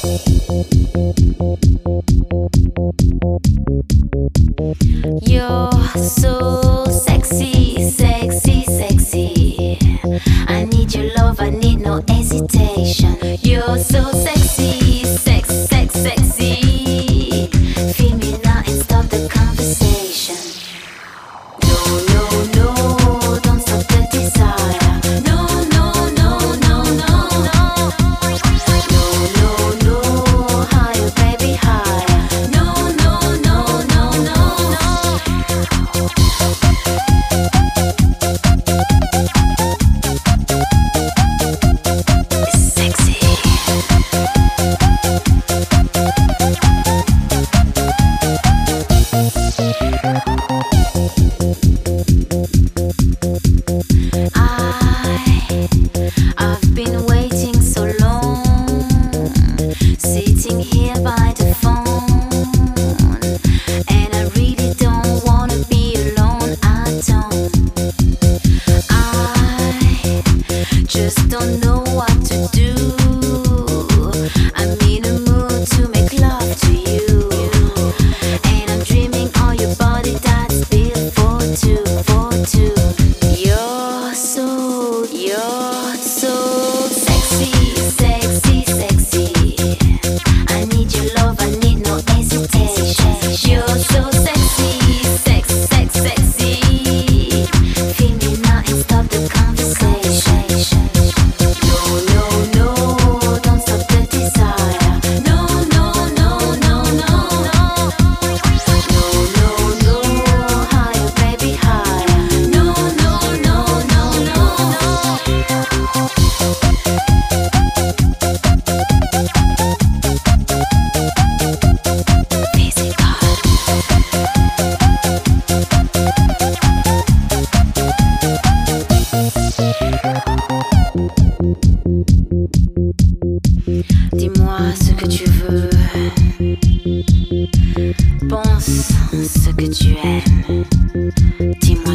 You're so sexy, sexy, sexy. I need your love, I need no hesitation. You're so sexy, sex, sex, sexy. Feel me now and stop the conversation. No, no, no, don't stop the desire. No, no, no, no, no, no. No, no, no, higher, baby, higher. No, no, no, no, no, no. It's sexy. I've been waiting so long, sitting here by the phone, and I really don't wanna be alone. I don't. I just don't know what to do. I'm in a mood to make love to you, and I'm dreaming on your body that's built for two, for two. You're so sexy, sexy, sexy. I need your love, I need no hesitation. You're so sexy, sex, sex, sexy. Feel me now and stop the conversation. No, no, no, don't stop the desire. No, no, no, no, no, no. No, no, no, higher, baby, higher. No, no, no, no, no, no. Dis-moi ce que tu veux. Pense ce que tu aimes. Dis-moi.